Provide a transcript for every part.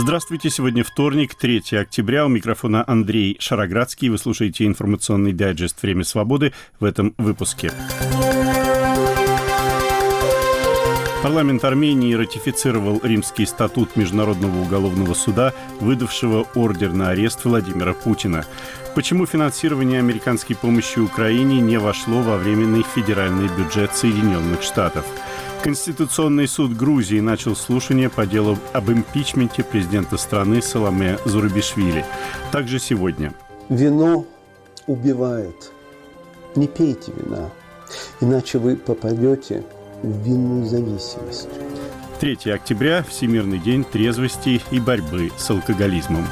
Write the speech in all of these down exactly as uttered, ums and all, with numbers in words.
Здравствуйте, сегодня вторник, третьего октября, у микрофона Андрей Шароградский. Вы слушаете информационный дайджест «Время свободы» в этом выпуске. Парламент Армении ратифицировал Римский статут Международного уголовного суда, выдавшего ордер на арест Владимира Путина. Почему финансирование американской помощи Украине не вошло во временный федеральный бюджет Соединенных Штатов? Конституционный суд Грузии начал слушание по делу об импичменте президента страны Саломе Зурабишвили. Также сегодня. Вино убивает. Не пейте вина, иначе вы попадете в винную зависимость. третьего октября – Всемирный день трезвости и борьбы с алкоголизмом.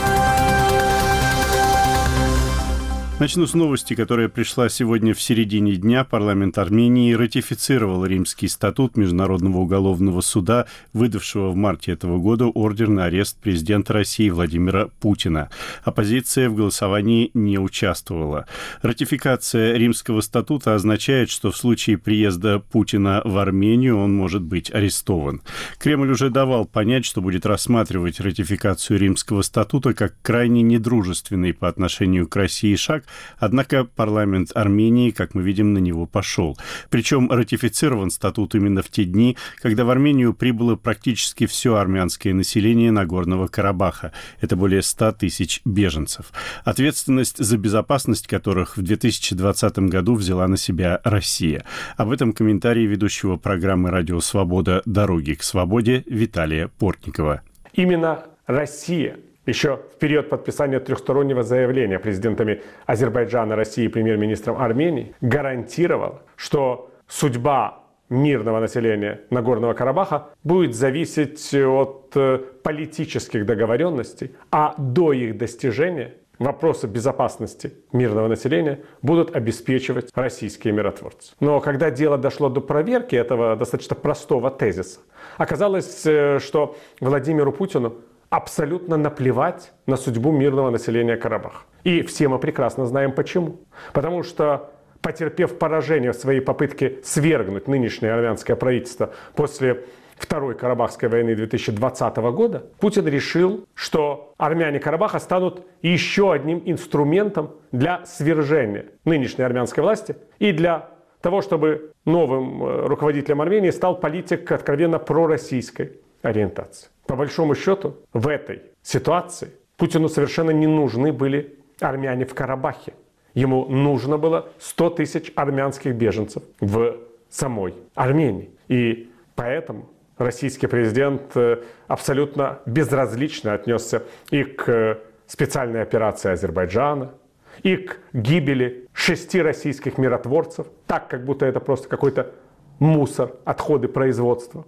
Начну с новости, которая пришла сегодня в середине дня. Парламент Армении ратифицировал Римский статут Международного уголовного суда, выдавшего в марте этого года ордер на арест президента России Владимира Путина. Оппозиция в голосовании не участвовала. Ратификация Римского статута означает, что в случае приезда Путина в Армению он может быть арестован. Кремль уже давал понять, что будет рассматривать ратификацию Римского статута как крайне недружественный по отношению к России шаг. Однако парламент Армении, как мы видим, на него пошел. Причем ратифицирован статут именно в те дни, когда в Армению прибыло практически все армянское население Нагорного Карабаха. Это более ста тысяч беженцев. Ответственность за безопасность которых в две тысячи двадцатом году взяла на себя Россия. Об этом комментарий ведущего программы «Радио Свобода. Дороги к свободе» Виталия Портникова. Именно Россия еще в период подписания трехстороннего заявления президентами Азербайджана, России и премьер-министром Армении гарантировала, что судьба мирного населения Нагорного Карабаха будет зависеть от политических договоренностей, а до их достижения вопросы безопасности мирного населения будут обеспечивать российские миротворцы. Но когда дело дошло до проверки этого достаточно простого тезиса, оказалось, что Владимиру Путину абсолютно наплевать на судьбу мирного населения Карабаха. И все мы прекрасно знаем почему. Потому что, потерпев поражение в своей попытке свергнуть нынешнее армянское правительство после Второй Карабахской войны две тысячи двадцатого года, Путин решил, что армяне Карабаха станут еще одним инструментом для свержения нынешней армянской власти и для того, чтобы новым руководителем Армении стал политик откровенно пророссийской ориентации. По большому счету, в этой ситуации Путину совершенно не нужны были армяне в Карабахе. Ему нужно было сто тысяч армянских беженцев в самой Армении. И поэтому российский президент абсолютно безразлично отнесся и к специальной операции Азербайджана, и к гибели шести российских миротворцев, так, как будто это просто какой-то мусор, отходы производства,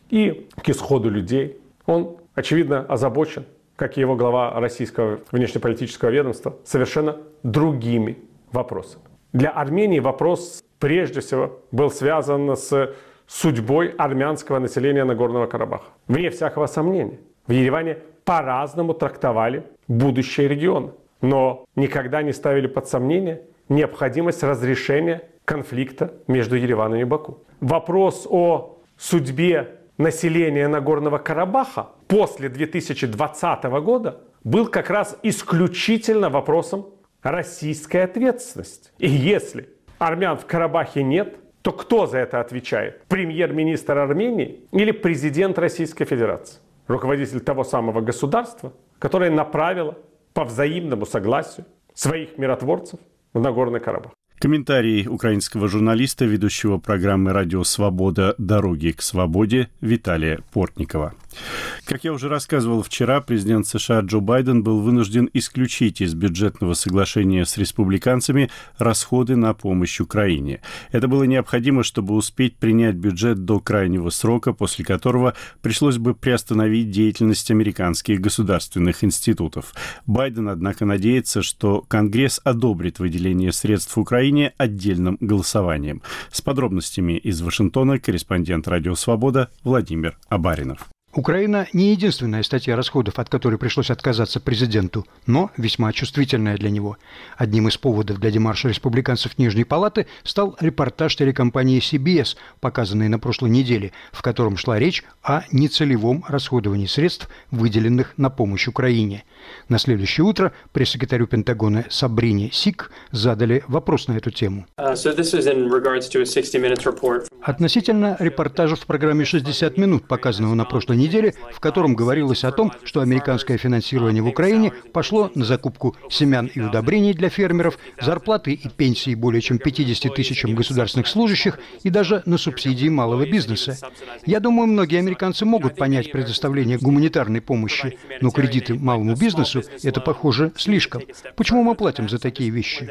и к исходу людей. Он, очевидно, озабочен, как и его глава российского внешнеполитического ведомства, совершенно другими вопросами. Для Армении вопрос, прежде всего, был связан с судьбой армянского населения Нагорного Карабаха. Вне всякого сомнения, в Ереване по-разному трактовали будущее региона, но никогда не ставили под сомнение необходимость разрешения конфликта между Ереваном и Баку. Вопрос о судьбе населения Нагорного Карабаха после две тысячи двадцатого года был как раз исключительно вопросом российской ответственности. И если армян в Карабахе нет, то кто за это отвечает? Премьер-министр Армении или президент Российской Федерации? Руководитель того самого государства, которое направило по взаимному согласию своих миротворцев в Нагорный Карабах. Комментарий украинского журналиста, ведущего программы «Радио Свобода. Дороги к свободе» Виталия Портникова. Как я уже рассказывал вчера, президент США Джо Байден был вынужден исключить из бюджетного соглашения с республиканцами расходы на помощь Украине. Это было необходимо, чтобы успеть принять бюджет до крайнего срока, после которого пришлось бы приостановить деятельность американских государственных институтов. Байден, однако, надеется, что Конгресс одобрит выделение средств Украине отдельным голосованием. С подробностями из Вашингтона корреспондент «Радио Свобода» Владимир Абаринов. Украина не единственная статья расходов, от которой пришлось отказаться президенту, но весьма чувствительная для него. Одним из поводов для демарша республиканцев Нижней Палаты стал репортаж телекомпании си би эс, показанный на прошлой неделе, в котором шла речь о нецелевом расходовании средств, выделенных на помощь Украине. На следующее утро пресс-секретарю Пентагона Сабрине Сик задали вопрос на эту тему. Относительно репортажа в программе «шестьдесят минут», показанного на прошлой неделе, в котором говорилось о том, что американское финансирование в Украине пошло на закупку семян и удобрений для фермеров, зарплаты и пенсии более чем пятидесяти тысячам государственных служащих и даже на субсидии малого бизнеса. Я думаю, многие американцы могут понять предоставление гуманитарной помощи, но кредиты малому бизнесу – это, похоже, слишком. Почему мы платим за такие вещи?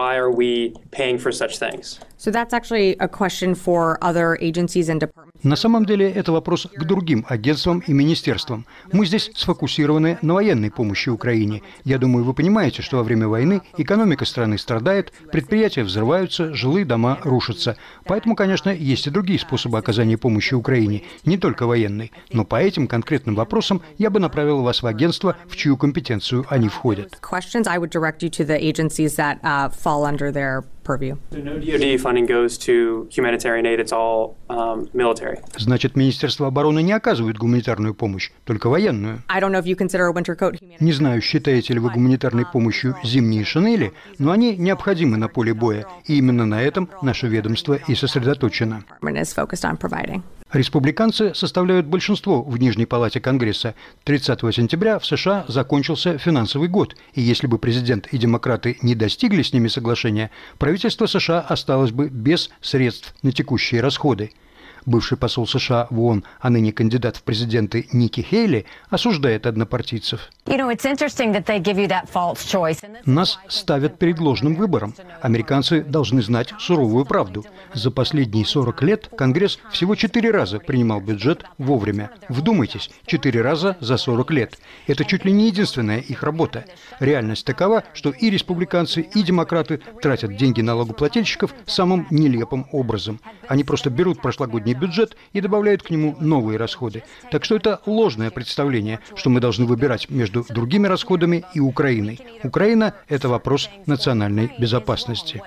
На самом деле это вопрос к другим агентствам и министерствам. Мы здесь сфокусированы на военной помощи Украине. Я думаю, вы понимаете, что во время войны экономика страны страдает, предприятия взрываются, жилые дома рушатся. Поэтому, конечно, есть и другие способы оказания помощи Украине, не только военной. Но по этим конкретным вопросам я бы направил вас в агентство, в чью компетенцию они входят. Значит, Министерство обороны не оказывает гуманитарную помощь, только военную. Не знаю, считаете ли вы гуманитарной помощью зимние шинели, но они необходимы на поле боя, и именно на этом наше ведомство и сосредоточено. Республиканцы составляют большинство в Нижней палате Конгресса. тридцатого сентября в США закончился финансовый год, и если бы президент и демократы не достигли с ними соглашения, правительство США осталось бы без средств на текущие расходы. Бывший посол США в ООН, а ныне кандидат в президенты Ники Хейли, осуждает однопартийцев. Нас ставят перед ложным выбором. Американцы должны знать суровую правду. За последние сорок лет Конгресс всего четыре раза принимал бюджет вовремя. Вдумайтесь, четыре раза за сорок лет. Это чуть ли не единственная их работа. Реальность такова, что и республиканцы, и демократы тратят деньги налогоплательщиков самым нелепым образом. Они просто берут прошлогодний бюджет и добавляют к нему новые расходы. Так что это ложное представление, что мы должны выбирать между другими расходами и Украиной. Украина – это вопрос национальной безопасности.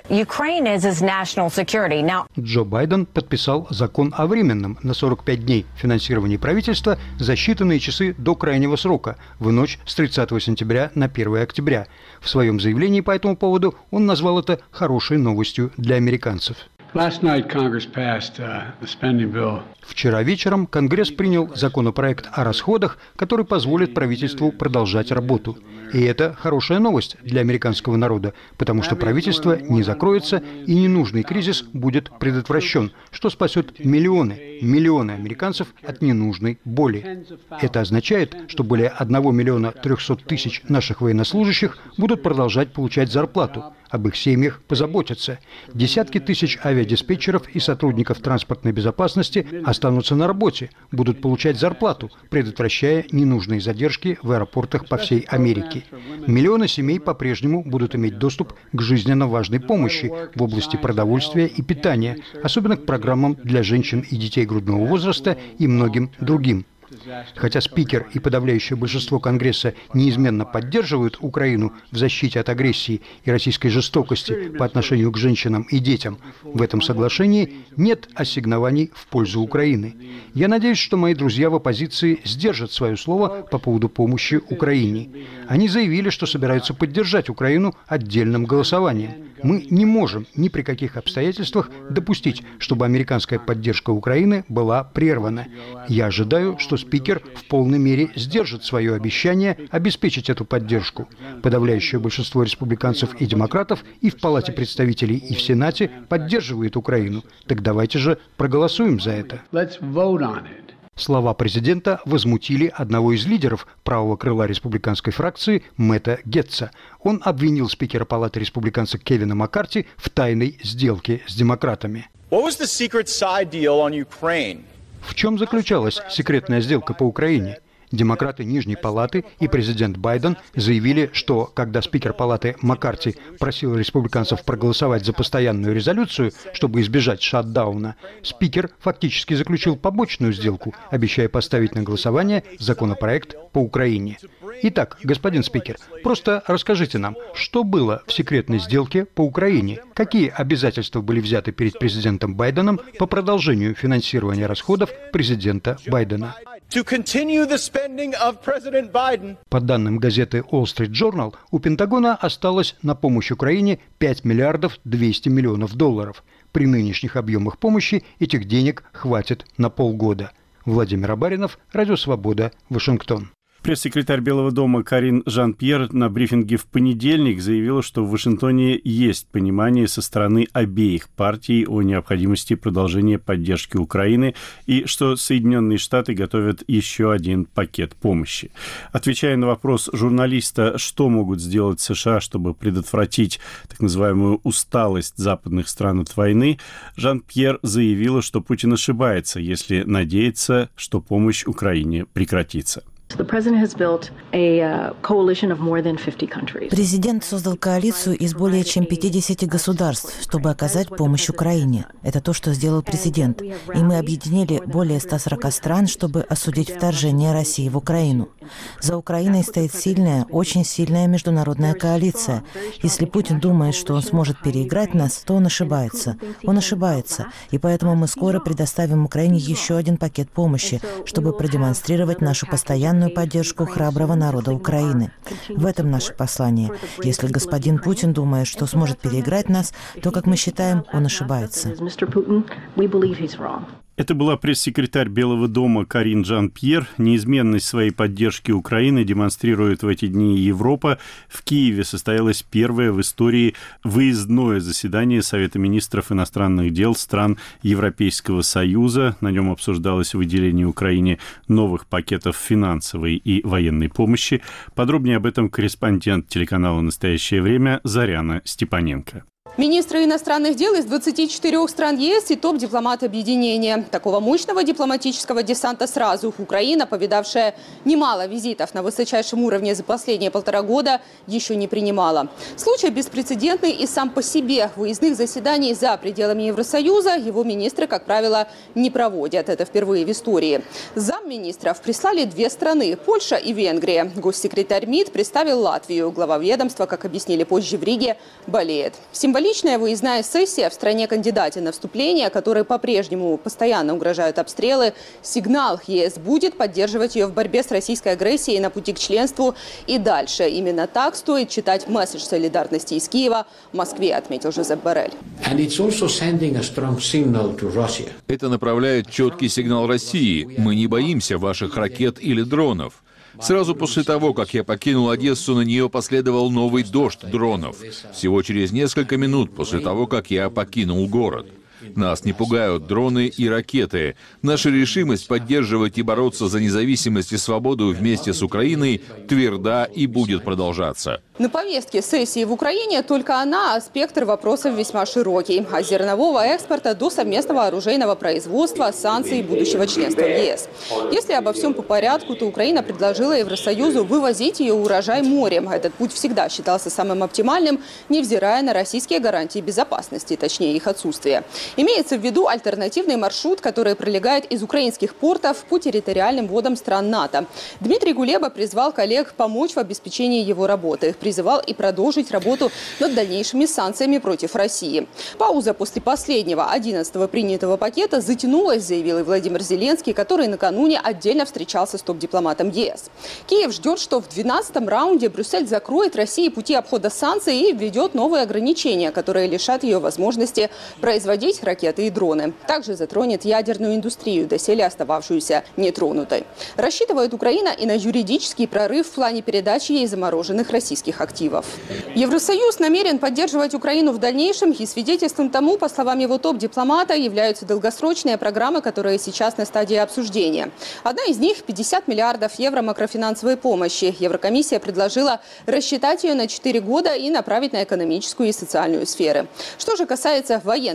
Джо Байден подписал закон о временном на сорок пять дней финансировании правительства за считанные часы до крайнего срока, в ночь с тридцатого сентября на первое октября. В своем заявлении по этому поводу он назвал это хорошей новостью для американцев. Вчера вечером Конгресс принял законопроект о расходах, который позволит правительству продолжать работу. И это хорошая новость для американского народа, потому что правительство не закроется и ненужный кризис будет предотвращен, что спасет миллионы, миллионы американцев от ненужной боли. Это означает, что более одного миллиона трехсот тысяч наших военнослужащих будут продолжать получать зарплату. Об их семьях позаботятся. Десятки тысяч авиадиспетчеров и сотрудников транспортной безопасности останутся на работе, будут получать зарплату, предотвращая ненужные задержки в аэропортах по всей Америке. Миллионы семей по-прежнему будут иметь доступ к жизненно важной помощи в области продовольствия и питания, особенно к программам для женщин и детей грудного возраста и многим другим. Хотя спикер и подавляющее большинство Конгресса неизменно поддерживают Украину в защите от агрессии и российской жестокости по отношению к женщинам и детям, в этом соглашении нет ассигнований в пользу Украины. Я надеюсь, что мои друзья в оппозиции сдержат свое слово по поводу помощи Украине. Они заявили, что собираются поддержать Украину отдельным голосованием. Мы не можем ни при каких обстоятельствах допустить, чтобы американская поддержка Украины была прервана. Я ожидаю, что спикер в полной мере сдержит свое обещание обеспечить эту поддержку. Подавляющее большинство республиканцев и демократов и в Палате представителей, и в Сенате поддерживает Украину. Так давайте же проголосуем за это. Слова президента возмутили одного из лидеров правого крыла республиканской фракции Мэтта Гетца. Он обвинил спикера Палаты республиканца Кевина Маккарти в тайной сделке с демократами. В чем заключалась секретная сделка по Украине? Демократы Нижней Палаты и президент Байден заявили, что когда спикер Палаты Маккарти просил республиканцев проголосовать за постоянную резолюцию, чтобы избежать шатдауна, спикер фактически заключил побочную сделку, обещая поставить на голосование законопроект по Украине. Итак, господин спикер, просто расскажите нам, что было в секретной сделке по Украине? Какие обязательства были взяты перед президентом Байденом по продолжению финансирования расходов президента Байдена? По данным газеты Wall Street Journal, у Пентагона осталось на помощь Украине пять миллиардов двести миллионов долларов. При нынешних объемах помощи этих денег хватит на полгода. Владимир Абаринов, Радио Свобода, Вашингтон. Пресс-секретарь Белого дома Карин Жан-Пьер на брифинге в понедельник заявила, что в Вашингтоне есть понимание со стороны обеих партий о необходимости продолжения поддержки Украины и что Соединенные Штаты готовят еще один пакет помощи. Отвечая на вопрос журналиста, что могут сделать США, чтобы предотвратить так называемую усталость западных стран от войны, Жан-Пьер заявила, что Путин ошибается, если надеется, что помощь Украине прекратится. Президент создал коалицию из более чем пятидесяти государств, чтобы оказать помощь Украине. Это то, что сделал президент. И мы объединили более ста сорока стран, чтобы осудить вторжение России в Украину. За Украиной стоит сильная, очень сильная международная коалиция. Если Путин думает, что он сможет переиграть нас, то он ошибается. Он ошибается. И поэтому мы скоро предоставим Украине еще один пакет помощи, чтобы продемонстрировать нашу постоянную поддержку храброго народа Украины. В этом наше послание. Если господин Путин думает, что сможет переиграть нас, то, как мы считаем, он ошибается. Это была пресс-секретарь Белого дома Карин Жан-Пьер. Неизменность своей поддержки Украины демонстрирует в эти дни Европа. В Киеве состоялось первое в истории выездное заседание Совета министров иностранных дел стран Европейского Союза. На нем обсуждалось выделение Украине новых пакетов финансовой и военной помощи. Подробнее об этом корреспондент телеканала «Настоящее время» Заряна Степаненко. Министры иностранных дел из двадцати четырёх стран ЕС и топ-дипломаты объединения. Такого мощного дипломатического десанта сразу Украина, повидавшая немало визитов на высочайшем уровне за последние полтора года, еще не принимала. Случай беспрецедентный и сам по себе. Выездных заседаний за пределами Евросоюза его министры, как правило, не проводят. Это впервые в истории. Замминистров прислали две страны – Польша и Венгрия. Госсекретарь МИД представил Латвию. Глава ведомства, как объяснили позже в Риге, болеет. Символично Личная выездная сессия в стране-кандидате на вступление, которой по-прежнему постоянно угрожают обстрелы, сигнал: ЕС будет поддерживать ее в борьбе с российской агрессией на пути к членству и дальше. Именно так стоит читать месседж солидарности из Киева в Москве, отметил Жозеп Боррель. Это направляет четкий сигнал России. Мы не боимся ваших ракет или дронов. Сразу после того, как я покинул Одессу, на нее последовал новый дождь дронов. Всего через несколько минут после того, как я покинул город. Нас не пугают дроны и ракеты. Наша решимость поддерживать и бороться за независимость и свободу вместе с Украиной тверда и будет продолжаться. На повестке сессии в Украине только она, а спектр вопросов весьма широкий. От зернового экспорта до совместного оружейного производства, санкций и будущего членства в ЕС. Если обо всем по порядку, то Украина предложила Евросоюзу вывозить ее урожай морем. Этот путь всегда считался самым оптимальным, невзирая на российские гарантии безопасности, точнее их отсутствие. Имеется в виду альтернативный маршрут, который пролегает из украинских портов по территориальным водам стран НАТО. Дмитрий Кулеба призвал коллег помочь в обеспечении его работы. Призывал и продолжить работу над дальнейшими санкциями против России. Пауза после последнего, одиннадцатого принятого пакета затянулась, заявил и Владимир Зеленский, который накануне отдельно встречался с топ-дипломатом ЕС. Киев ждет, что в двенадцатом раунде Брюссель закроет России пути обхода санкций и введет новые ограничения, которые лишат ее возможности производить ракеты и дроны. Также затронет ядерную индустрию, доселе остававшуюся нетронутой. Рассчитывает Украина и на юридический прорыв в плане передачи ей замороженных российских активов. Евросоюз намерен поддерживать Украину в дальнейшем, и свидетельством тому, по словам его топ-дипломата, являются долгосрочные программы, которые сейчас на стадии обсуждения. Одна из них – пятьдесят миллиардов евро макрофинансовой помощи. Еврокомиссия предложила рассчитать ее на четыре года и направить на экономическую и социальную сферы. Что же касается военной поддержки,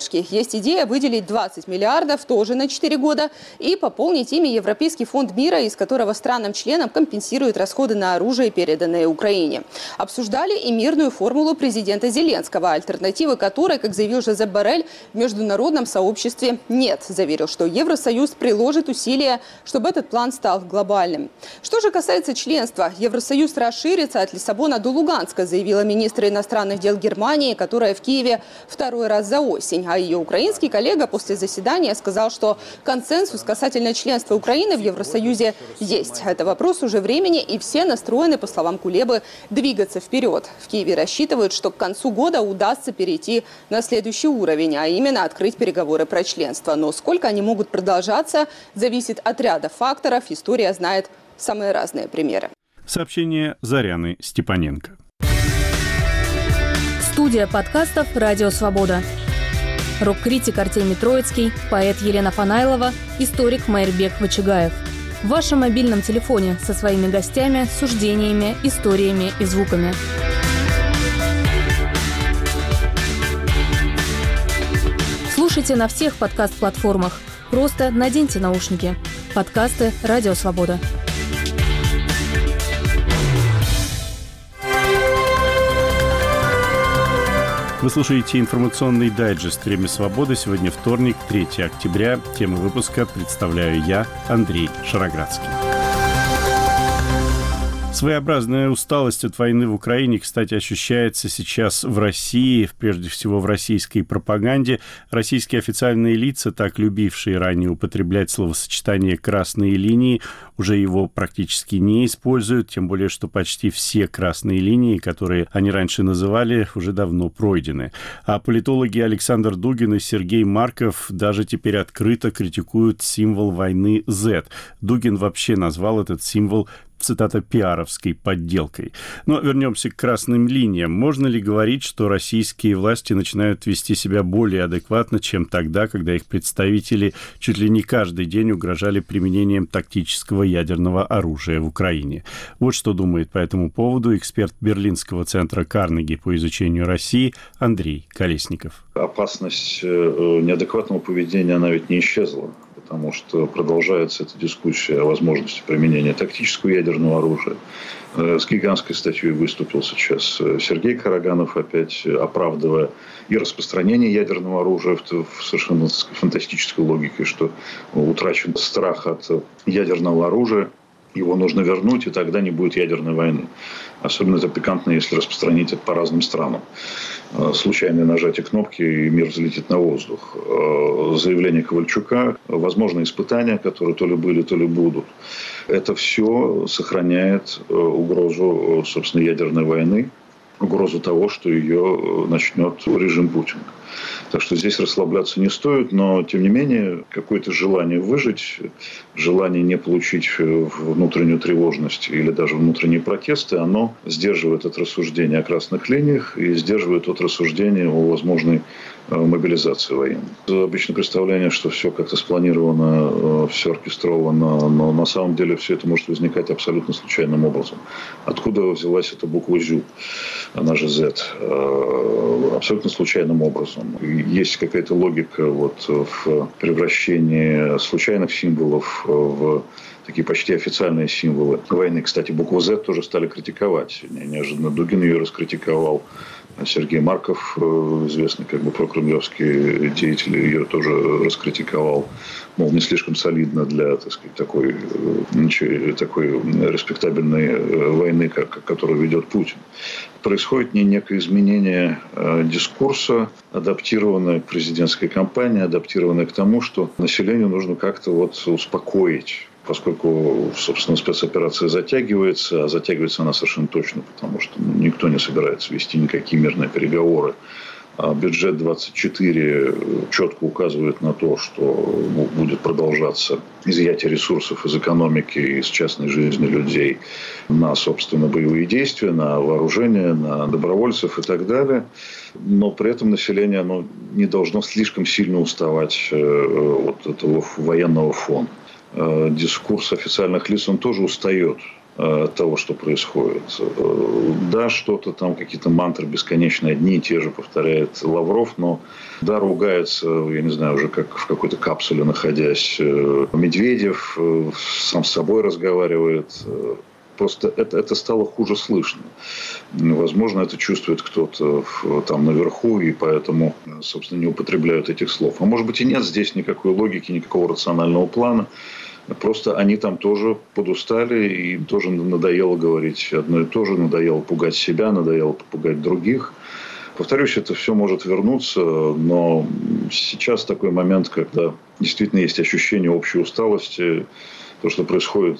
поддержки. Есть идея выделить двадцать миллиардов тоже на четыре года и пополнить ими Европейский фонд мира, из которого странам-членам компенсируют расходы на оружие, переданное Украине. Обсуждали и мирную формулу президента Зеленского, альтернативы которой, как заявил Жозеп Боррель, в международном сообществе нет. Заверил, что Евросоюз приложит усилия, чтобы этот план стал глобальным. Что же касается членства, Евросоюз расширится от Лиссабона до Луганска, заявила министр иностранных дел Германии, которая в Киеве второй раз за осень. А ее украинский коллега после заседания сказал, что консенсус касательно членства Украины в Евросоюзе есть. Это вопрос уже времени, и все настроены, по словам Кулебы, двигаться вперед. В Киеве рассчитывают, что к концу года удастся перейти на следующий уровень, а именно открыть переговоры про членство. Но сколько они могут продолжаться, зависит от ряда факторов. История знает самые разные примеры. Сообщение Заряны Степаненко. Студия подкастов «Радио Свобода». Рок-критик Артемий Троицкий, поэт Елена Фанайлова, историк Майрбек Вачигаев. В вашем мобильном телефоне со своими гостями, суждениями, историями и звуками. Слушайте на всех подкаст-платформах. Просто наденьте наушники. Подкасты «Радио Свобода». Вы слушаете информационный дайджест «Время свободы». Сегодня вторник, третьего октября. Тему выпуска представляю я, Андрей Шароградский. Своеобразная усталость от войны в Украине, кстати, ощущается сейчас в России, прежде всего в российской пропаганде. Российские официальные лица, так любившие ранее употреблять словосочетание «красные линии», уже его практически не используют, тем более, что почти все красные линии, которые они раньше называли, уже давно пройдены. А политологи Александр Дугин и Сергей Марков даже теперь открыто критикуют символ войны Z. Дугин вообще назвал этот символ, цитата, пиаровской подделкой. Но вернемся к красным линиям. Можно ли говорить, что российские власти начинают вести себя более адекватно, чем тогда, когда их представители чуть ли не каждый день угрожали применением тактического ядерного оружия в Украине? Вот что думает по этому поводу эксперт Берлинского центра Карнеги по изучению России Андрей Колесников. Опасность неадекватного поведения, она ведь не исчезла. Потому что продолжается эта дискуссия о возможности применения тактического ядерного оружия. С гигантской статьей выступил сейчас Сергей Караганов, опять оправдывая и распространение ядерного оружия в совершенно фантастической логике, что утрачен страх от ядерного оружия, его нужно вернуть, и тогда не будет ядерной войны. Особенно это пикантно, если распространить это по разным странам. Случайное нажатие кнопки, и мир взлетит на воздух. Заявление Ковальчука, возможно, испытания, которые то ли были, то ли будут. Это все сохраняет угрозу, собственно, ядерной войны, угрозу того, что ее начнет режим Путина. Так что здесь расслабляться не стоит, но, тем не менее, какое-то желание выжить, желание не получить внутреннюю тревожность или даже внутренние протесты, оно сдерживает от рассуждения о красных линиях и сдерживает от рассуждения о возможной мобилизации военной. Обычно представление, что все как-то спланировано, все оркестровано, но на самом деле все это может возникать абсолютно случайным образом. Откуда взялась эта буква «Зю», она же «Z», абсолютно случайным образом. Есть какая-то логика вот в превращении случайных символов в такие почти официальные символы войны. Кстати, букву «Z» тоже стали критиковать. Неожиданно Дугин ее раскритиковал. Сергей Марков, известный как бы прокремлевский деятель, ее тоже раскритиковал. Мол, не слишком солидно для, так сказать, такой, такой респектабельной войны, как, которую ведет Путин. Происходит не некое изменение дискурса, адаптированное к президентской кампании, адаптированное к тому, что населению нужно как-то вот успокоить. Поскольку, собственно, спецоперация затягивается, а затягивается она совершенно точно, потому что никто не собирается вести никакие мирные переговоры. А бюджет двадцать четыре четко указывает на то, что будет продолжаться изъятие ресурсов из экономики, из частной жизни людей на, собственно, боевые действия, на вооружение, на добровольцев и так далее. Но при этом население оно не должно слишком сильно уставать от этого военного фона. Дискурс официальных лиц, он тоже устает от того, что происходит. Да, что-то там, какие-то мантры бесконечные, одни и те же повторяет Лавров, но да, ругается, я не знаю, уже как в какой-то капсуле находясь. Медведев сам с собой разговаривает. Просто это, это стало хуже слышно. Возможно, это чувствует кто-то там наверху, и поэтому, собственно, не употребляют этих слов. А может быть и нет здесь никакой логики, никакого рационального плана. Просто они там тоже подустали, и им тоже надоело говорить одно и то же, надоело пугать себя, надоело пугать других. Повторюсь, это все может вернуться, но сейчас такой момент, когда действительно есть ощущение общей усталости. То, что происходит,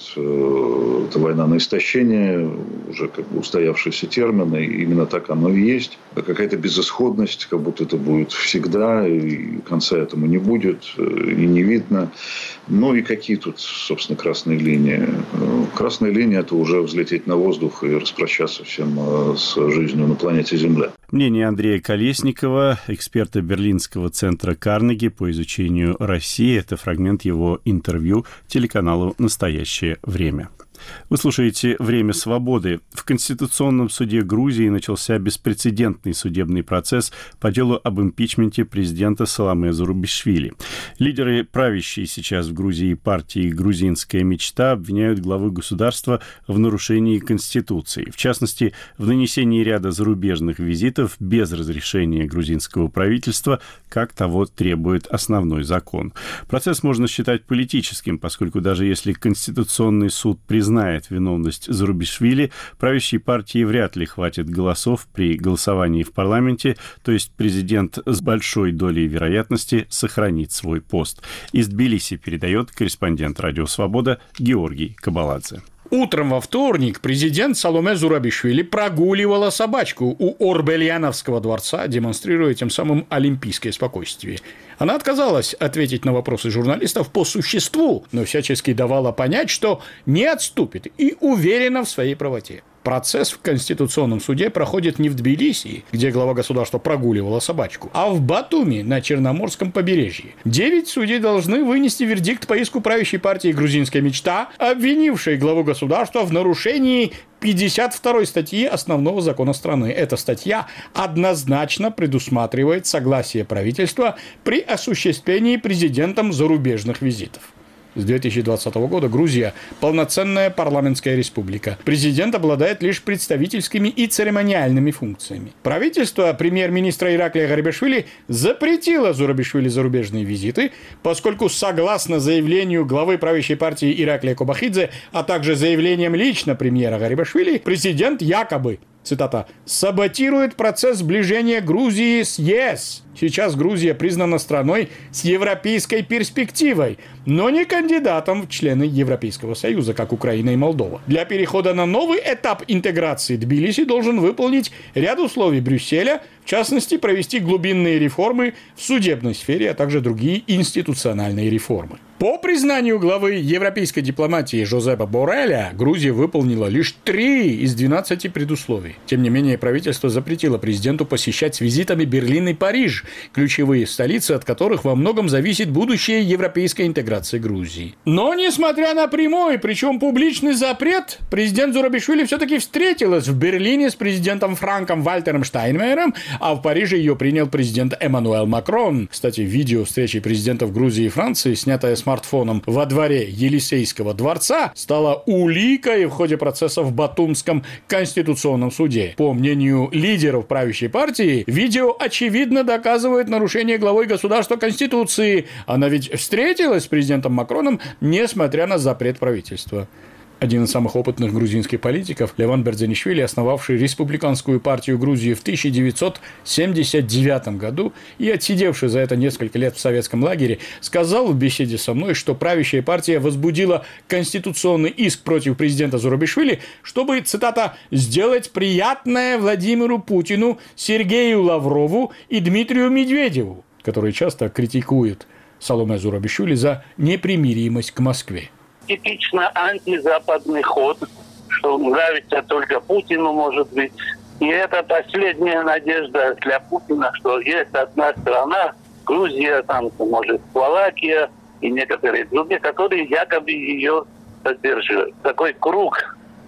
это война на истощение, уже как бы устоявшиеся термины, и именно так оно и есть. Какая-то безысходность, как будто это будет всегда, и конца этому не будет, и не видно. Ну и какие тут, собственно, красные линии? Красная линия – это уже взлететь на воздух и распрощаться всем с жизнью на планете Земля. Мнение Андрея Колесникова, эксперта Берлинского центра Карнеги по изучению России. Это фрагмент его интервью телеканалу «Настоящее время». Вы слушаете «Время свободы». В Конституционном суде Грузии начался беспрецедентный судебный процесс по делу об импичменте президента Саломе Зурабишвили. Лидеры правящей сейчас в Грузии партии «Грузинская мечта» обвиняют главу государства в нарушении Конституции. В частности, в нанесении ряда зарубежных визитов без разрешения грузинского правительства, как того требует основной закон. Процесс можно считать политическим, поскольку даже если Конституционный суд признает знает виновность Зурабишвили, правящей партии вряд ли хватит голосов при голосовании в парламенте, то есть президент с большой долей вероятности сохранит свой пост. Из Тбилиси передает корреспондент «Радио Свобода» Георгий Кабаладзе. Утром во вторник президент Саломе Зурабишвили прогуливала собачку у Орбельяновского дворца, демонстрируя тем самым олимпийское спокойствие. Она отказалась ответить на вопросы журналистов по существу, но всячески давала понять, что не отступит и уверена в своей правоте. Процесс в Конституционном суде проходит не в Тбилиси, где глава государства прогуливала собачку, а в Батуми на Черноморском побережье. Девять судей должны вынести вердикт по иску правящей партии «Грузинская мечта», обвинившей главу государства в нарушении пятьдесят второй статьи основного закона страны. Эта статья однозначно предусматривает согласие правительства при осуществлении президентом зарубежных визитов. С две тысячи двадцатого года Грузия – полноценная парламентская республика. Президент обладает лишь представительскими и церемониальными функциями. Правительство премьер-министра Ираклия Гарибашвили запретило Зурабишвили зарубежные визиты, поскольку, согласно заявлению главы правящей партии Ираклия Кобахидзе, а также заявлением лично премьера Гарибашвили, президент якобы, цитата, «саботирует процесс сближения Грузии с ЕС». Сейчас Грузия признана страной с европейской перспективой, но не кандидатом в члены Европейского Союза, как Украина и Молдова. Для перехода на новый этап интеграции Тбилиси должен выполнить ряд условий Брюсселя, в частности, провести глубинные реформы в судебной сфере, а также другие институциональные реформы. По признанию главы европейской дипломатии Жозепа Борреля, Грузия выполнила лишь три из двенадцати предусловий. Тем не менее, правительство запретило президенту посещать с визитами Берлин и Париж, ключевые столицы, от которых во многом зависит будущее европейской интеграции Грузии. Но, несмотря на прямой, причем публичный запрет, президент Зурабишвили все-таки встретилась в Берлине с президентом Франком Вальтером Штайнмайером, а в Париже ее принял президент Эммануэль Макрон. Кстати, видео встречи президентов Грузии и Франции, снятое смартфоном во дворе Елисейского дворца, стало уликой в ходе процесса в Батумском конституционном суде. По мнению лидеров правящей партии, видео очевидно доказывает нарушение главой государства Конституции. Она ведь встретилась с президентом Макроном, несмотря на запрет правительства. Один из самых опытных грузинских политиков, Леван Бердзанишвили, основавший республиканскую партию Грузии в тысяча девятьсот семьдесят девятом году и отсидевший за это несколько лет в советском лагере, сказал в беседе со мной, что правящая партия возбудила конституционный иск против президента Зурабишвили, чтобы, цитата, «сделать приятное Владимиру Путину, Сергею Лаврову и Дмитрию Медведеву», которые часто критикуют Саломе Зурабишвили за непримиримость к Москве. Типично антизападный ход, что нравится только Путину, может быть. И это последняя надежда для Путина, что есть одна страна, Грузия, там, может, Словакия и некоторые другие, которые якобы ее поддерживают. Такой круг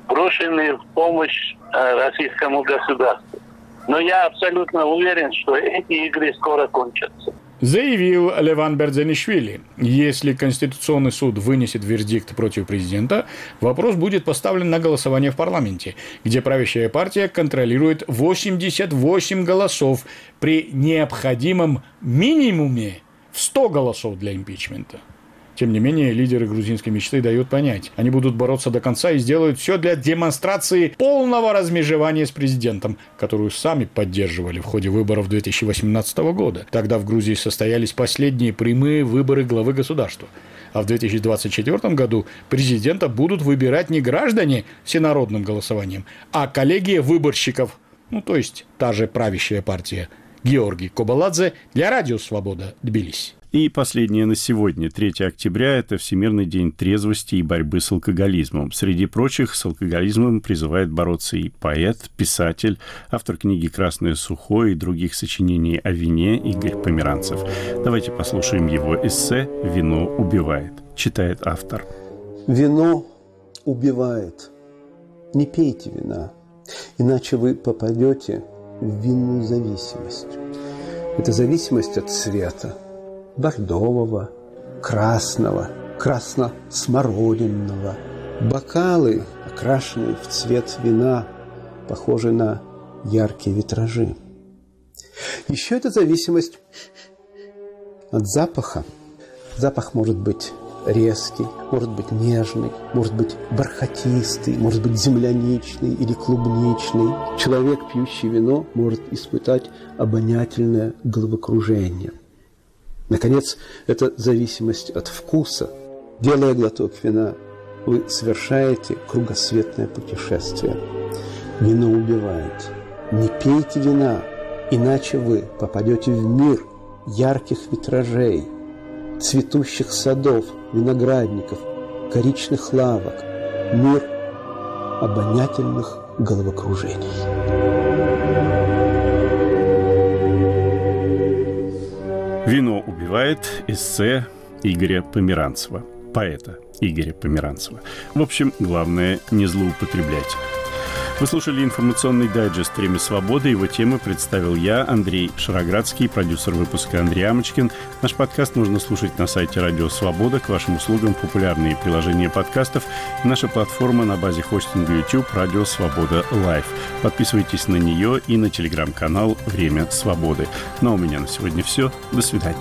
брошены в помощь российскому государству. Но я абсолютно уверен, что эти игры скоро кончатся. Заявил Леван Бердзанишвили. Если Конституционный суд вынесет вердикт против президента, вопрос будет поставлен на голосование в парламенте, где правящая партия контролирует восемьдесят восемь голосов при необходимом минимуме в сто голосов для импичмента. Тем не менее, лидеры грузинской мечты дают понять, они будут бороться до конца и сделают все для демонстрации полного размежевания с президентом, которую сами поддерживали в ходе выборов две тысячи восемнадцатого года. Тогда в Грузии состоялись последние прямые выборы главы государства. А в две тысячи двадцать четвёртом году президента будут выбирать не граждане всенародным голосованием, а коллегия выборщиков, ну то есть та же правящая партия. Георгий Кобаладзе для Радио Свобода, Тбилиси. И последнее на сегодня, третьего октября, это Всемирный день трезвости и борьбы с алкоголизмом. Среди прочих с алкоголизмом призывает бороться и поэт, писатель, автор книги «Красное сухое» и других сочинений о вине Игорь Померанцев. Давайте послушаем его эссе «Вино убивает». Читает автор. Вино убивает. Не пейте вина, иначе вы попадете в винную зависимость. Это зависимость от цвета. Бордового, красного, красно-смородинного. Бокалы, окрашенные в цвет вина, похожи на яркие витражи. Еще это зависимость от запаха. Запах может быть резкий, может быть нежный, может быть бархатистый, может быть земляничный или клубничный. Человек, пьющий вино, может испытать обонятельное головокружение. Наконец, это зависимость от вкуса. Делая глоток вина, вы совершаете кругосветное путешествие. Вино убивает. Не пейте вина, иначе вы попадете в мир ярких витражей, цветущих садов, виноградников, коричных лавок, мир обонятельных головокружений. «Вино убивает» эссе Игоря Померанцева, поэта Игоря Померанцева. В общем, главное – не злоупотреблять. Вы слушали информационный дайджест «Время свободы». Его темы представил я, Андрей Шароградский, продюсер выпуска Андрей Амочкин. Наш подкаст можно слушать на сайте Радио Свобода. К вашим услугам популярные приложения подкастов. Наша платформа на базе хостинга YouTube «Радио Свобода Лайв». Подписывайтесь на нее и на телеграм-канал «Время свободы». Ну а у меня на сегодня все. До свидания.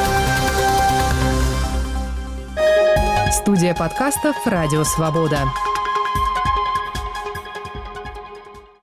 Студия подкастов «Радио Свобода».